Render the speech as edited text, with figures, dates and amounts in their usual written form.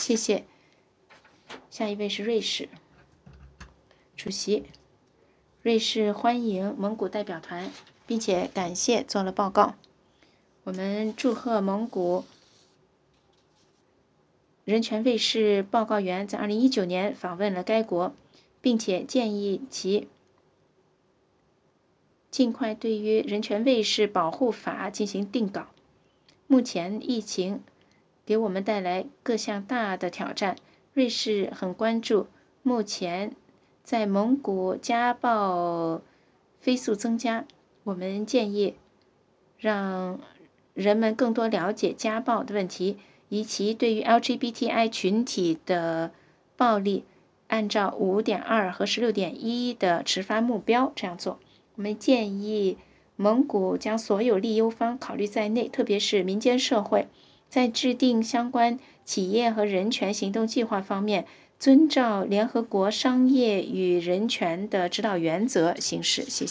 谢谢。下一位是瑞士主席。瑞士欢迎蒙古代表团，并且感谢做了报告。我们祝贺蒙古人权卫士报告员在2019年访问了该国，并且建议其尽快对于人权卫士保护法进行定稿。目前疫情给我们带来各项大的挑战，瑞士很关注目前在蒙古家暴飞速增加，我们建议让人们更多了解家暴的问题，以及对于 LGBTI 群体的暴力，按照5.2和16.1的执法目标这样做。我们建议蒙古将所有利忧方考虑在内，特别是民间社会，在制定相关企业和人权行动计划方面，遵照联合国商业与人权的指导原则行事。谢谢。